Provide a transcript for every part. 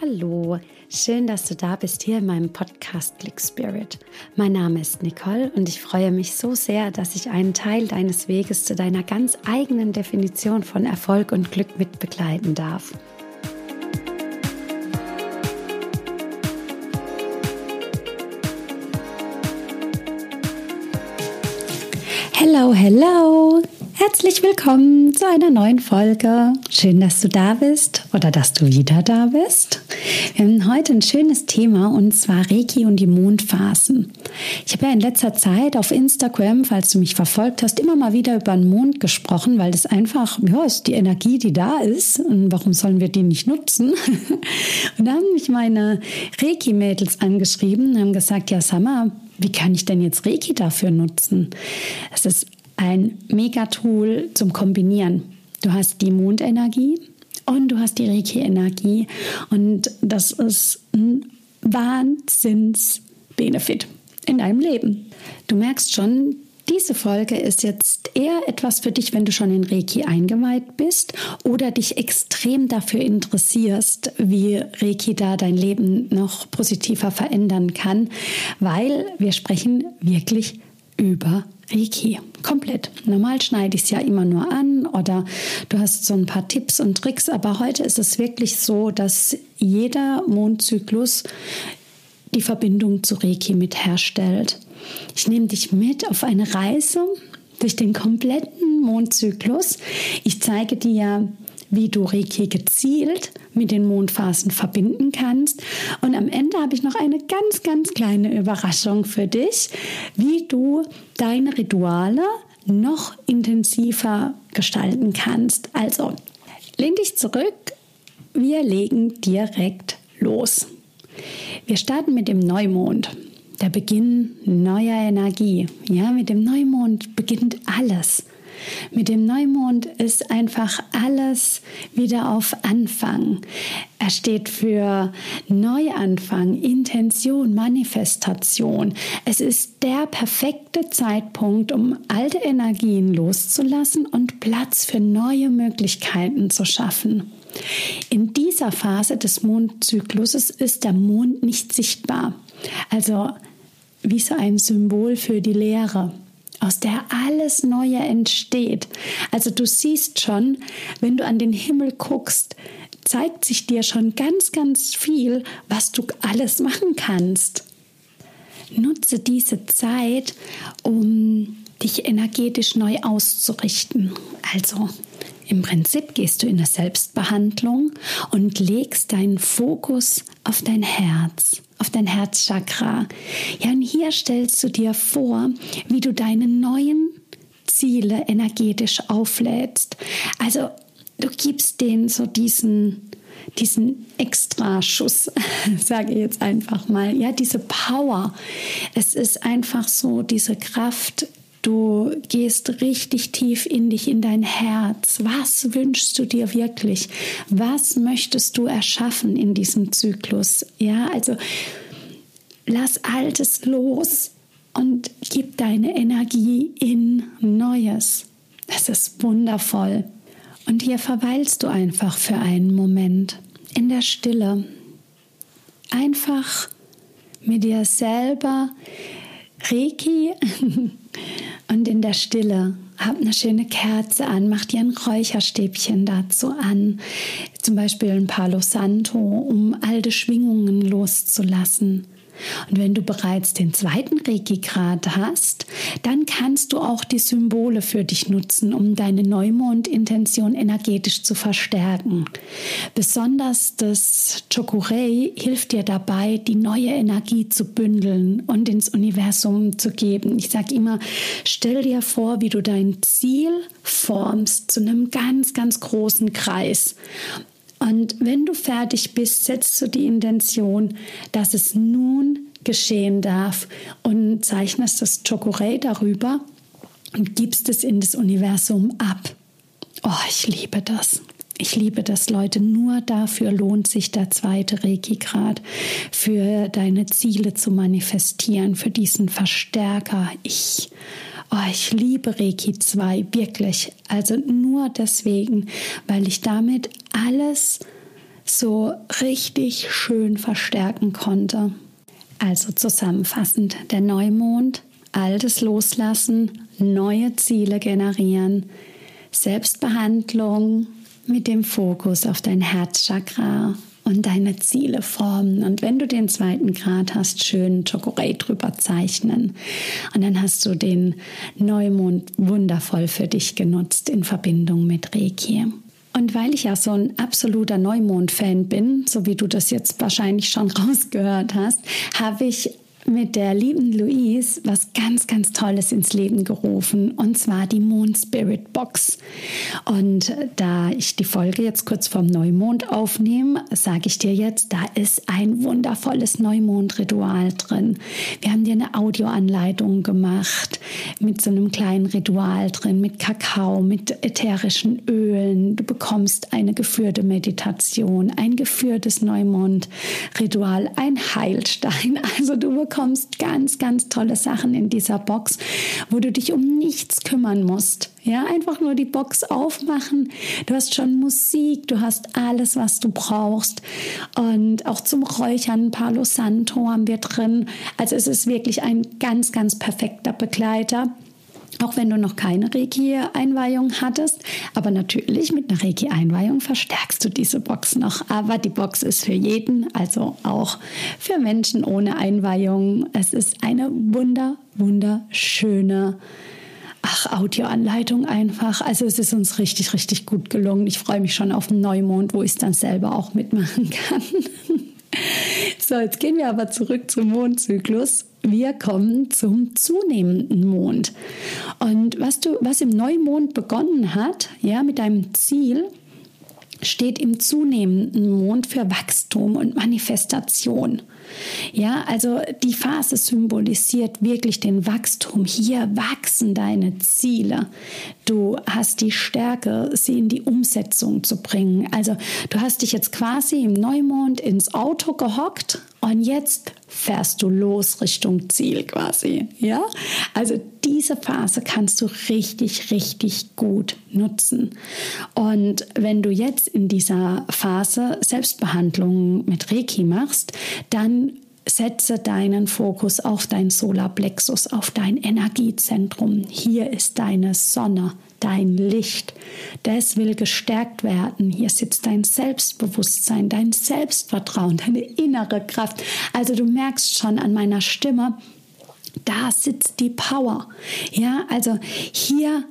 Hallo, schön, dass du da bist hier in meinem Podcast Click Spirit. Mein Name ist Nicole und ich freue mich so sehr, dass ich einen Teil deines Weges zu deiner ganz eigenen Definition von Erfolg und Glück mit begleiten darf. Hello, hello! Herzlich willkommen zu einer neuen Folge. Schön, dass du da bist oder dass du wieder da bist. Wir haben heute ein schönes Thema und zwar Reiki und die Mondphasen. Ich habe ja in letzter Zeit auf Instagram, falls du mich verfolgt hast, immer mal wieder über den Mond gesprochen, weil das einfach, ist die Energie, die da ist und warum sollen wir die nicht nutzen? Und da haben mich meine Reiki-Mädels angeschrieben und haben gesagt, ja Summer, wie kann ich denn jetzt Reiki dafür nutzen? Es ist ein Mega-Tool zum Kombinieren. Du hast die Mondenergie und du hast die Reiki-Energie und das ist ein Wahnsinns-Benefit in deinem Leben. Du merkst schon, diese Folge ist jetzt eher etwas für dich, wenn du schon in Reiki eingeweiht bist oder dich extrem dafür interessierst, wie Reiki da dein Leben noch positiver verändern kann, weil wir sprechen wirklich über Reiki. Komplett. Normal schneide ich es ja immer nur an oder du hast so ein paar Tipps und Tricks, aber heute ist es wirklich so, dass jeder Mondzyklus die Verbindung zu Reiki mit herstellt. Ich nehme dich mit auf eine Reise durch den kompletten Mondzyklus. Ich zeige dir, wie du Reiki gezielt mit den Mondphasen verbinden kannst. Und am Ende habe ich noch eine ganz, ganz kleine Überraschung für dich, wie du deine Rituale noch intensiver gestalten kannst. Also, lehn dich zurück, wir legen direkt los. Wir starten mit dem Neumond. Der Beginn neuer Energie. Ja, mit dem Neumond beginnt alles. Mit dem Neumond ist einfach alles wieder auf Anfang. Er steht für Neuanfang, Intention, Manifestation. Es ist der perfekte Zeitpunkt, um alte Energien loszulassen und Platz für neue Möglichkeiten zu schaffen. In dieser Phase des Mondzykluses ist der Mond nicht sichtbar. Also wie so ein Symbol für die Leere, aus der alles Neue entsteht. Also du siehst schon, wenn du an den Himmel guckst, zeigt sich dir schon ganz, ganz viel, was du alles machen kannst. Nutze diese Zeit, um dich energetisch neu auszurichten. Also im Prinzip gehst du in eine Selbstbehandlung und legst deinen Fokus auf dein Herz, auf dein Herzchakra. Ja, und hier stellst du dir vor, wie du deine neuen Ziele energetisch auflädst. Also du gibst denen so diesen Extraschuss, sage ich jetzt einfach mal, ja, diese Power. Es ist einfach so diese Kraft. Du gehst richtig tief in dich, in dein Herz. Was wünschst du dir wirklich? Was möchtest du erschaffen in diesem Zyklus? Ja, also lass Altes los und gib deine Energie in Neues. Das ist wundervoll. Und hier verweilst du einfach für einen Moment in der Stille. Einfach mit dir selber Reiki und in der Stille. Hab eine schöne Kerze an, mach dir ein Räucherstäbchen dazu an, zum Beispiel ein Palo Santo, um alte Schwingungen loszulassen. Und wenn du bereits den zweiten Reiki-Grad hast, dann kannst du auch die Symbole für dich nutzen, um deine Neumond-Intention energetisch zu verstärken. Besonders das Chokurei hilft dir dabei, die neue Energie zu bündeln und ins Universum zu geben. Ich sage immer, stell dir vor, wie du dein Ziel formst zu einem ganz, ganz großen Kreis. Und wenn du fertig bist, setzt du die Intention, dass es nun geschehen darf und zeichnest das Chokurei darüber und gibst es in das Universum ab. Oh, ich liebe das. Ich liebe das, Leute. Nur dafür lohnt sich der zweite Reiki-Grad, für deine Ziele zu manifestieren, für diesen Verstärker. Ich liebe Reiki 2, wirklich. Also nur deswegen, weil ich damit alles so richtig schön verstärken konnte. Also zusammenfassend, der Neumond, Altes loslassen, neue Ziele generieren, Selbstbehandlung mit dem Fokus auf dein Herzchakra und deine Ziele formen. Und wenn du den 2. Grad hast, schön Chocorate drüber zeichnen. Und dann hast du den Neumond wundervoll für dich genutzt in Verbindung mit Reiki. Und weil ich ja so ein absoluter Neumond-Fan bin, so wie du das jetzt wahrscheinlich schon rausgehört hast, habe ich mit der lieben Louise was ganz, ganz Tolles ins Leben gerufen, und zwar die Moon Spirit Box. Und da ich die Folge jetzt kurz vorm Neumond aufnehme, sage ich dir jetzt, da ist ein wundervolles Neumondritual drin. Wir haben dir eine Audioanleitung gemacht mit so einem kleinen Ritual drin, mit Kakao, mit ätherischen Ölen. Du bekommst eine geführte Meditation, ein geführtes Neumondritual, ein Heilstein. Also du bekommst ganz, ganz tolle Sachen in dieser Box, wo du dich um nichts kümmern musst. Ja, einfach nur die Box aufmachen. Du hast schon Musik, du hast alles, was du brauchst. Und auch zum Räuchern Palo Santo haben wir drin. Also es ist wirklich ein ganz, ganz perfekter Begleiter. Auch wenn du noch keine Reiki-Einweihung hattest. Aber natürlich mit einer Reiki-Einweihung verstärkst du diese Box noch. Aber die Box ist für jeden, also auch für Menschen ohne Einweihung. Es ist eine wunderschöne Audioanleitung einfach. Also es ist uns richtig, richtig gut gelungen. Ich freue mich schon auf den Neumond, wo ich es dann selber auch mitmachen kann. So, jetzt gehen wir aber zurück zum Mondzyklus. Wir kommen zum zunehmenden Mond. Und was im Neumond begonnen hat, ja, mit deinem Ziel, steht im zunehmenden Mond für Wachstum und Manifestation. Ja, also die Phase symbolisiert wirklich den Wachstum. Hier wachsen deine Ziele. Du hast die Stärke, sie in die Umsetzung zu bringen. Also du hast dich jetzt quasi im Neumond ins Auto gehockt und jetzt fährst du los Richtung Ziel quasi. Ja, also diese Phase kannst du richtig, richtig gut nutzen. Und wenn du jetzt in dieser Phase Selbstbehandlung mit Reiki machst, dann setze deinen Fokus auf dein Solarplexus, auf dein Energiezentrum. Hier ist deine Sonne, dein Licht. Das will gestärkt werden. Hier sitzt dein Selbstbewusstsein, dein Selbstvertrauen, deine innere Kraft. Also du merkst schon an meiner Stimme, da sitzt die Power. Ja, also hier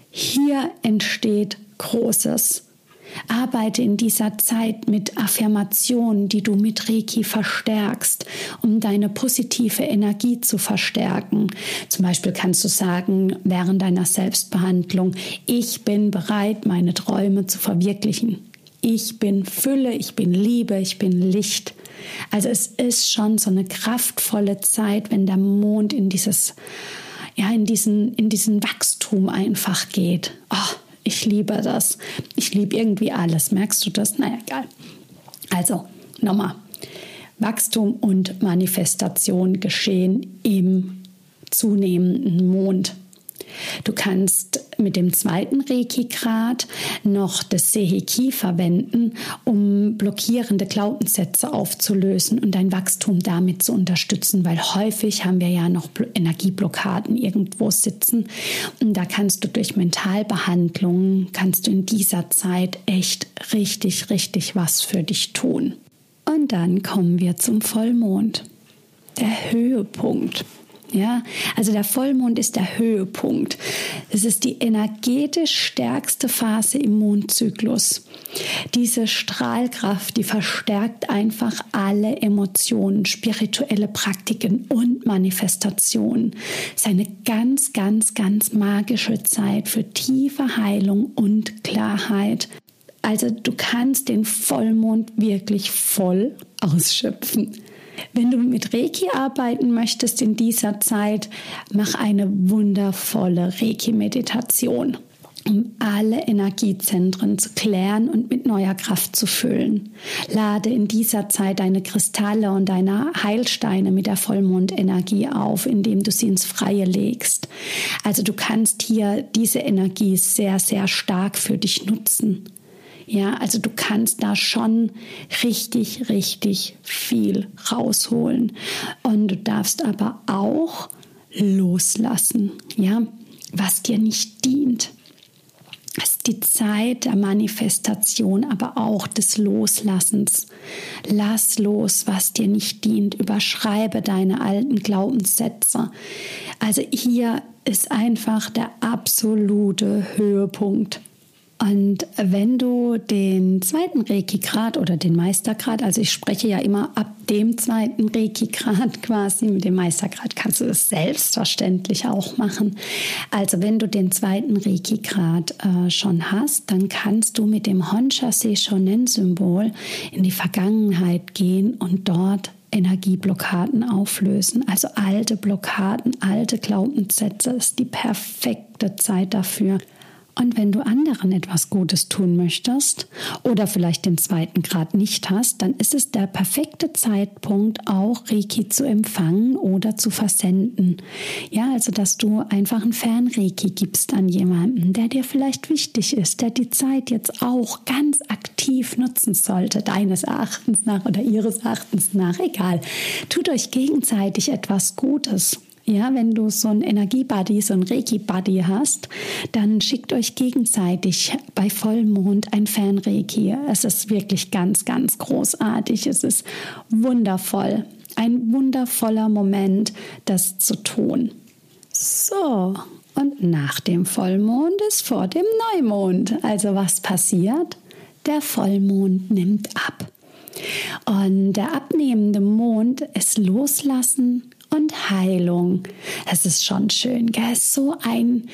entsteht Großes. Arbeite in dieser Zeit mit Affirmationen, die du mit Reiki verstärkst, um deine positive Energie zu verstärken. Zum Beispiel kannst du sagen, während deiner Selbstbehandlung, ich bin bereit, meine Träume zu verwirklichen. Ich bin Fülle, ich bin Liebe, ich bin Licht. Also es ist schon so eine kraftvolle Zeit, wenn der Mond in diesen Wachstum einfach geht. Oh, ich liebe das. Ich liebe irgendwie alles. Merkst du das? Naja, egal. Also, nochmal. Wachstum und Manifestation geschehen im zunehmenden Mond. Du kannst mit dem 2. Reiki-Grad noch das Seiheki verwenden, um blockierende Glaubenssätze aufzulösen und dein Wachstum damit zu unterstützen, weil häufig haben wir ja noch Energieblockaden irgendwo sitzen. Und da kannst du durch Mentalbehandlungen, kannst du in dieser Zeit echt richtig, richtig was für dich tun. Und dann kommen wir zum Vollmond, der Höhepunkt. Ja, also der Vollmond ist der Höhepunkt. Es ist die energetisch stärkste Phase im Mondzyklus. Diese Strahlkraft, die verstärkt einfach alle Emotionen, spirituelle Praktiken und Manifestationen. Es ist eine ganz, ganz, ganz magische Zeit für tiefe Heilung und Klarheit. Also du kannst den Vollmond wirklich voll ausschöpfen. Wenn du mit Reiki arbeiten möchtest in dieser Zeit, mach eine wundervolle Reiki-Meditation, um alle Energiezentren zu klären und mit neuer Kraft zu füllen. Lade in dieser Zeit deine Kristalle und deine Heilsteine mit der Vollmondenergie auf, indem du sie ins Freie legst. Also du kannst hier diese Energie sehr, sehr stark für dich nutzen. Ja, also du kannst da schon richtig, richtig viel rausholen. Und du darfst aber auch loslassen, ja, was dir nicht dient. Es ist die Zeit der Manifestation, aber auch des Loslassens. Lass los, was dir nicht dient. Überschreibe deine alten Glaubenssätze. Also hier ist einfach der absolute Höhepunkt. Und wenn du den zweiten Reiki-Grad oder den Meistergrad, also ich spreche ja immer ab dem zweiten Reiki-Grad quasi, mit dem Meistergrad kannst du es selbstverständlich auch machen. Also wenn du den zweiten Reiki-Grad schon hast, dann kannst du mit dem Honsha Seishonen-Symbol in die Vergangenheit gehen und dort Energieblockaden auflösen, also alte Blockaden, alte Glaubenssätze, ist die perfekte Zeit dafür. Und wenn du anderen etwas Gutes tun möchtest oder vielleicht den zweiten Grad nicht hast, dann ist es der perfekte Zeitpunkt, auch Reiki zu empfangen oder zu versenden. Ja, also dass du einfach ein Fernreiki gibst an jemanden, der dir vielleicht wichtig ist, der die Zeit jetzt auch ganz aktiv nutzen sollte, deines Erachtens nach oder ihres Erachtens nach, egal. Tut euch gegenseitig etwas Gutes. Ja, wenn du so einen Energie-Buddy, so einen Reiki-Buddy hast, dann schickt euch gegenseitig bei Vollmond ein Fernreiki. Es ist wirklich ganz, ganz großartig. Es ist wundervoll. Ein wundervoller Moment, das zu tun. So, und nach dem Vollmond ist vor dem Neumond. Also was passiert? Der Vollmond nimmt ab. Und der abnehmende Mond ist Loslassen und Heilung. Es ist schon schön, gell? Es ist so ein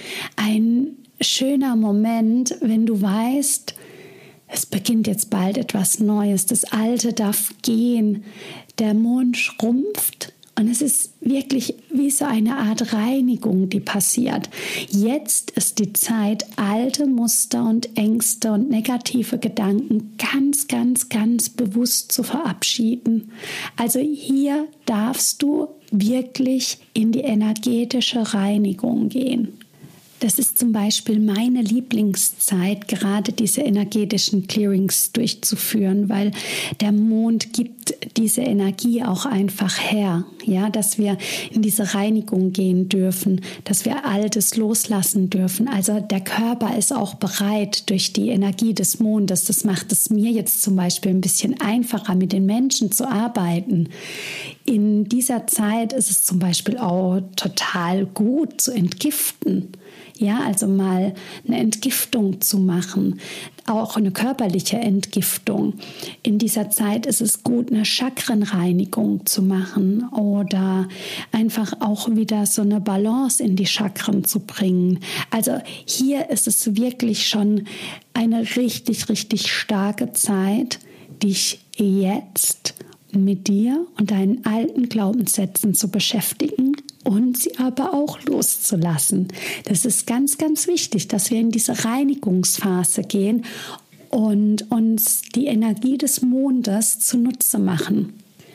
schöner Moment, wenn du weißt, es beginnt jetzt bald etwas Neues. Das Alte darf gehen. Der Mond schrumpft. Und es ist wirklich wie so eine Art Reinigung, die passiert. Jetzt ist die Zeit, alte Muster und Ängste und negative Gedanken ganz, ganz, ganz bewusst zu verabschieden. Also hier darfst du wirklich in die energetische Reinigung gehen. Das ist zum Beispiel meine Lieblingszeit, gerade diese energetischen Clearings durchzuführen, weil der Mond gibt diese Energie auch einfach her, ja, dass wir in diese Reinigung gehen dürfen, dass wir Altes loslassen dürfen. Also der Körper ist auch bereit durch die Energie des Mondes. Das macht es mir jetzt zum Beispiel ein bisschen einfacher, mit den Menschen zu arbeiten. In dieser Zeit ist es zum Beispiel auch total gut zu entgiften. Ja, also mal eine Entgiftung zu machen, auch eine körperliche Entgiftung. In dieser Zeit ist es gut, eine Chakrenreinigung zu machen oder einfach auch wieder so eine Balance in die Chakren zu bringen. Also hier ist es wirklich schon eine richtig, richtig starke Zeit, dich jetzt mit dir und deinen alten Glaubenssätzen zu beschäftigen und sie aber auch loszulassen. Das ist ganz, ganz wichtig, dass wir in diese Reinigungsphase gehen und uns die Energie des Mondes zunutze machen.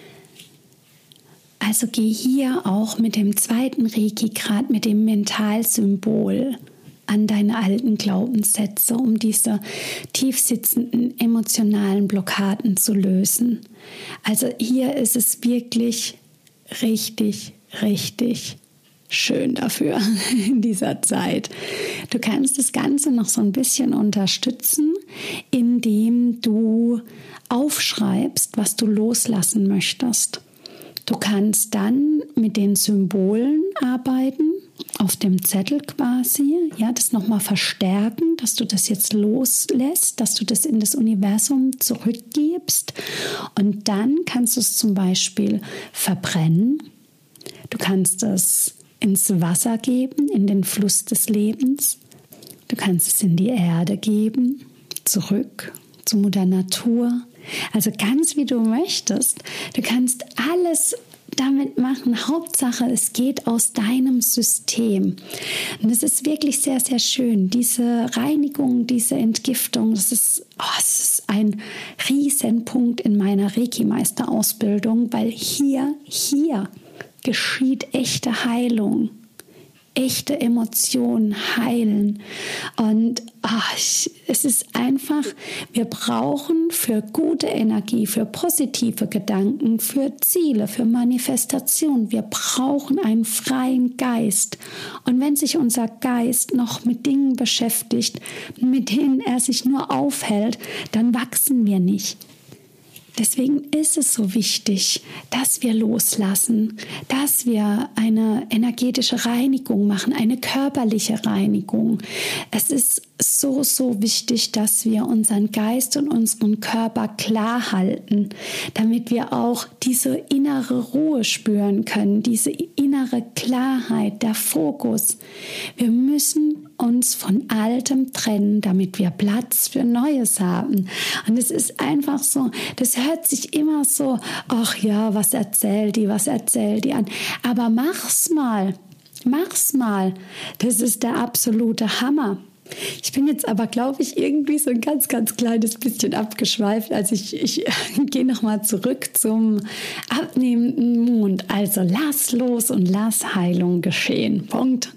Also geh hier auch mit dem zweiten Reiki-Grad, mit dem Mentalsymbol an deine alten Glaubenssätze, um diese tiefsitzenden emotionalen Blockaden zu lösen. Also hier ist es wirklich richtig, richtig schön dafür in dieser Zeit. Du kannst das Ganze noch so ein bisschen unterstützen, indem du aufschreibst, was du loslassen möchtest. Du kannst dann mit den Symbolen arbeiten, auf dem Zettel quasi, ja, das nochmal verstärken, dass du das jetzt loslässt, dass du das in das Universum zurückgibst und dann kannst du es zum Beispiel verbrennen. Du kannst es ins Wasser geben, in den Fluss des Lebens. Du kannst es in die Erde geben, zurück zu Mutter Natur. Also ganz wie du möchtest. Du kannst alles damit machen. Hauptsache, es geht aus deinem System. Und es ist wirklich sehr, sehr schön. Diese Reinigung, diese Entgiftung, es ist ein Riesenpunkt in meiner Reiki-Meisterausbildung, weil hier geschieht echte Heilung. echte Emotionen heilen. Und es ist einfach, wir brauchen für gute Energie, für positive Gedanken, für Ziele, für Manifestation, wir brauchen einen freien Geist. Und wenn sich unser Geist noch mit Dingen beschäftigt, mit denen er sich nur aufhält, dann wachsen wir nicht. Deswegen ist es so wichtig, dass wir loslassen, dass wir eine energetische Reinigung machen, eine körperliche Reinigung. Es ist so, so wichtig, dass wir unseren Geist und unseren Körper klar halten, damit wir auch diese innere Ruhe spüren können, diese innere Klarheit, der Fokus. Wir müssen uns von Altem trennen, damit wir Platz für Neues haben. Und es ist einfach so, das hört sich immer so, ach ja, was erzählt die an. Aber mach's mal. Das ist der absolute Hammer. Ich bin jetzt aber, glaube ich, irgendwie so ein ganz, ganz kleines bisschen abgeschweift. Also ich gehe nochmal zurück zum abnehmenden Mond. Also lass los und lass Heilung geschehen. Punkt.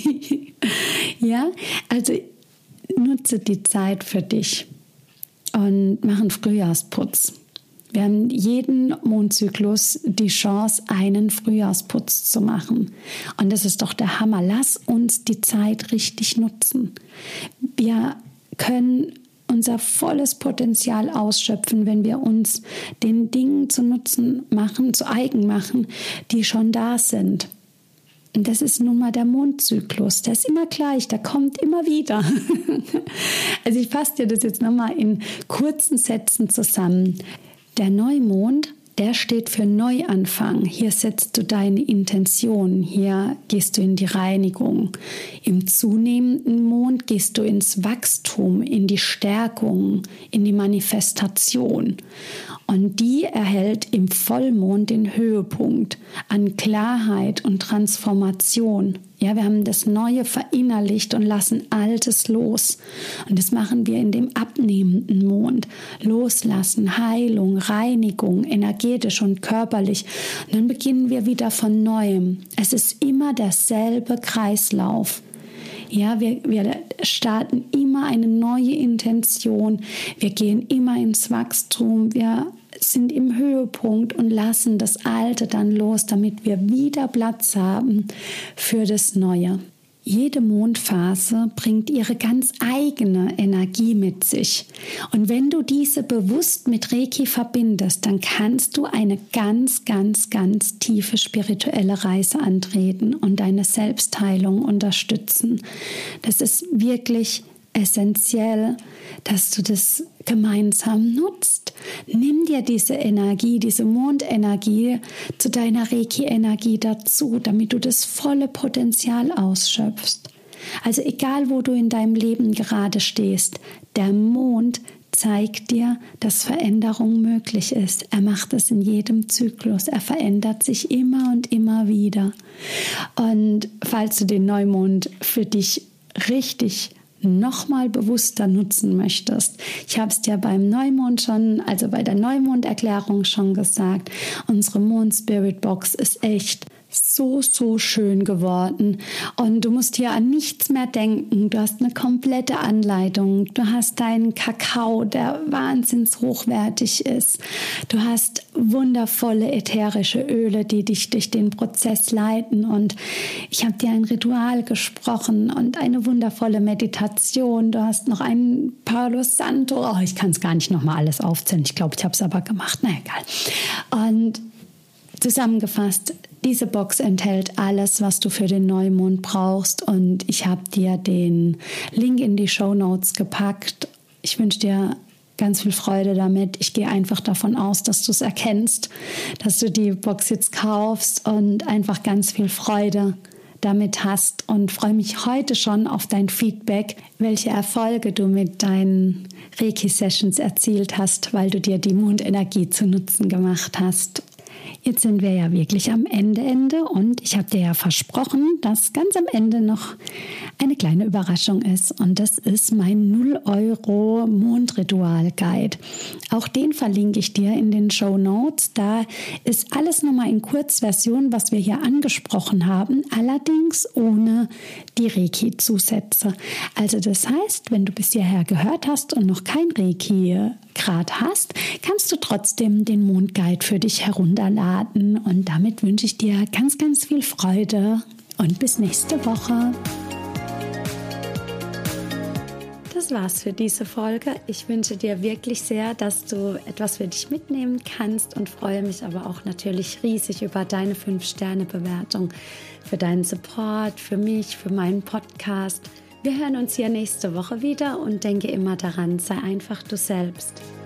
Ja, also nutze die Zeit für dich und mach einen Frühjahrsputz. Wir haben jeden Mondzyklus die Chance, einen Frühjahrsputz zu machen. Und das ist doch der Hammer. Lass uns die Zeit richtig nutzen. Wir können unser volles Potenzial ausschöpfen, wenn wir uns den Dingen zu Nutzen machen, zu eigen machen, die schon da sind. Und das ist nun mal der Mondzyklus. Der ist immer gleich, der kommt immer wieder. Also ich fasse dir das jetzt nochmal in kurzen Sätzen zusammen. Der Neumond, der steht für Neuanfang. Hier setzt du deine Intention, hier gehst du in die Reinigung. Im zunehmenden Mond gehst du ins Wachstum, in die Stärkung, in die Manifestation. Und die erhält im Vollmond den Höhepunkt an Klarheit und Transformation. Ja, wir haben das Neue verinnerlicht und lassen Altes los. Und das machen wir in dem abnehmenden Mond. Loslassen, Heilung, Reinigung, energetisch und körperlich. Und dann beginnen wir wieder von Neuem. Es ist immer derselbe Kreislauf. Ja, wir starten immer eine neue Intention. Wir gehen immer ins Wachstum. Wir sind im Höhepunkt und lassen das Alte dann los, damit wir wieder Platz haben für das Neue. Jede Mondphase bringt ihre ganz eigene Energie mit sich. Und wenn du diese bewusst mit Reiki verbindest, dann kannst du eine ganz, ganz, ganz tiefe spirituelle Reise antreten und deine Selbstheilung unterstützen. Das ist wirklich essentiell, dass du das gemeinsam nutzt. Nimm dir diese Energie, diese Mondenergie zu deiner Reiki-Energie dazu, damit du das volle Potenzial ausschöpfst. Also egal, wo du in deinem Leben gerade stehst, der Mond zeigt dir, dass Veränderung möglich ist. Er macht es in jedem Zyklus. Er verändert sich immer und immer wieder. Und falls du den Neumond für dich richtig nochmal bewusster nutzen möchtest. Ich habe es dir beim Neumond schon, also bei der Neumonderklärung schon gesagt, unsere Mond-Spirit-Box ist echt so, so schön geworden und du musst hier an nichts mehr denken. Du hast eine komplette Anleitung. Du hast deinen Kakao, der wahnsinns hochwertig ist. Du hast wundervolle ätherische Öle, die dich durch den Prozess leiten und ich habe dir ein Ritual gesprochen und eine wundervolle Meditation. Du hast noch einen Palo Santo. Oh, ich kann es gar nicht nochmal alles aufzählen. Ich glaube, ich habe es aber gemacht. Na egal. Und zusammengefasst, diese Box enthält alles, was du für den Neumond brauchst und ich habe dir den Link in die Shownotes gepackt. Ich wünsche dir ganz viel Freude damit. Ich gehe einfach davon aus, dass du es erkennst, dass du die Box jetzt kaufst und einfach ganz viel Freude damit hast und freue mich heute schon auf dein Feedback, welche Erfolge du mit deinen Reiki-Sessions erzielt hast, weil du dir die Mondenergie zu Nutzen gemacht hast. Jetzt sind wir ja wirklich am Ende und ich habe dir ja versprochen, dass ganz am Ende noch eine kleine Überraschung ist und das ist mein 0 € Mondritual-Guide. Auch den verlinke ich dir in den Shownotes. Da ist alles nochmal in Kurzversion, was wir hier angesprochen haben, allerdings ohne die Reiki-Zusätze. Also das heißt, wenn du bis hierher gehört hast und noch kein Reiki-Grad hast, kannst du trotzdem den Mondguide für dich herunterladen und damit wünsche ich dir ganz, ganz viel Freude und bis nächste Woche. Das war's für diese Folge. Ich wünsche dir wirklich sehr, dass du etwas für dich mitnehmen kannst und freue mich aber auch natürlich riesig über deine 5-Sterne-Bewertung, für deinen Support, für mich, für meinen Podcast. Wir hören uns hier nächste Woche wieder und denke immer daran, sei einfach du selbst.